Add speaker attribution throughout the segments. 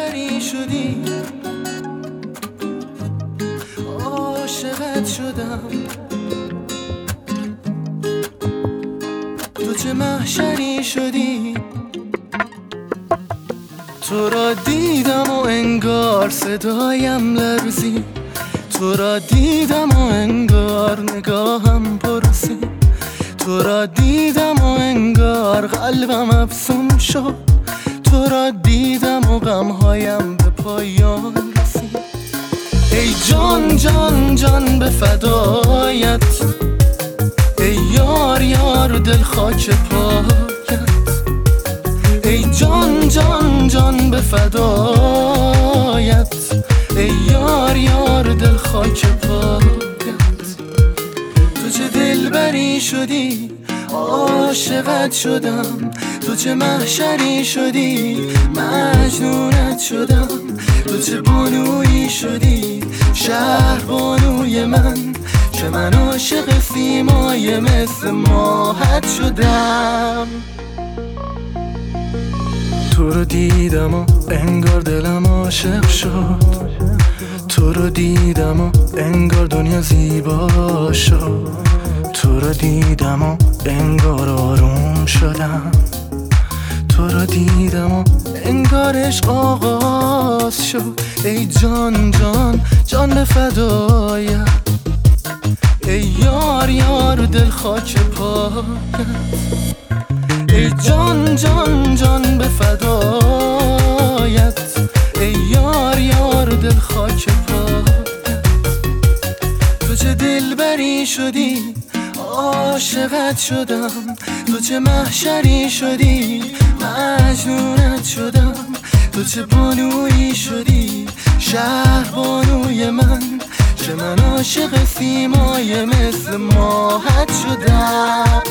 Speaker 1: دلبری شدی، عاشقت شدم. تو چه محشری شدی، تو را دیدم و انگار صدایم لرزی، تو را دیدم و انگار نگاهم پرسی، تو را دیدم و انگار قلبم افسون شد، تو را دیدم و غمهایم به پایان رسید. ای جان جان جان به فدایت، ای یار یار دل خاک پایت، ای جان جان جان به فدایت، ای یار یار دل خاک پایت. تو چه دلبری شدی، عاشقت شدم. تو چه محشری شدی، مجنونت شدم. تو چه بانویی شدی، شهر بانوی من، که من عاشق سیمای مثل ماهت شدم. تو رو دیدم و انگار دلم عاشق شد، تو رو دیدم و انگار دنیا زیبا شد، تو رو دیدم و انگار آروم شدم، تو رو دیدم و انگار عشق آغاز شد. ای جان جان جان به فدایت، ای یار یار دل خاک پایت، ای جان جان جان به فدایت، ای یار یار دل خاک پایت. تو چه دلبری شدی، عاشقت شدم. تو چه محشری شدی، مجنونت شدم. تو چه بانویی شدی، شهر بانوی من، که من عاشق سیمای مثل ماهت شدم.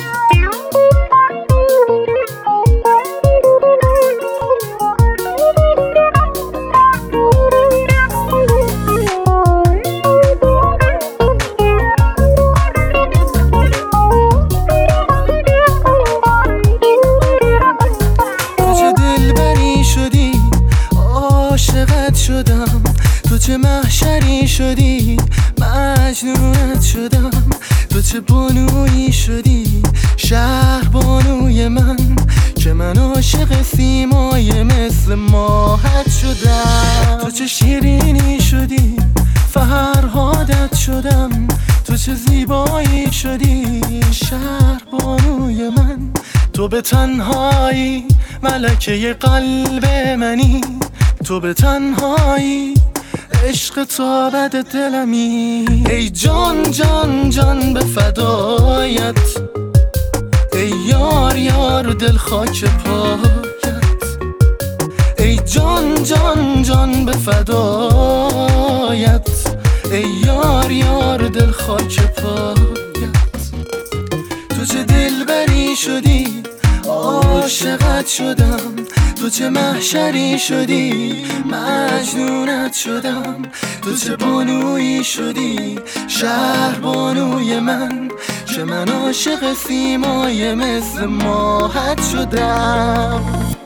Speaker 1: شدم. تو چه محشری شدی، مجنونت شدم. تو چه بانویی شدی، شهر بانوی من، که من عاشق سیمای مثل ماهت شدم. تو چه شیرینی شدی، فرهادت شدم. تو چه زیبایی شدی، شهر بانوی من. تو به تنهایی ملکه قلب منی، تو به تنهایی عشق تا ابد دلمی. ای جان جان جان به فدایت، ای یار یار دل خاک پایت، ای جان جان جان به فدایت، ای یار یار دل خاک پایت. تو چه دلبری شدی، عاشقت شدم. تو چه محشری شدی، مجنونت شدم. تو چه بانویی شدی، شهر بانوی من، که من عاشق سیمای مثل ماهت شدم.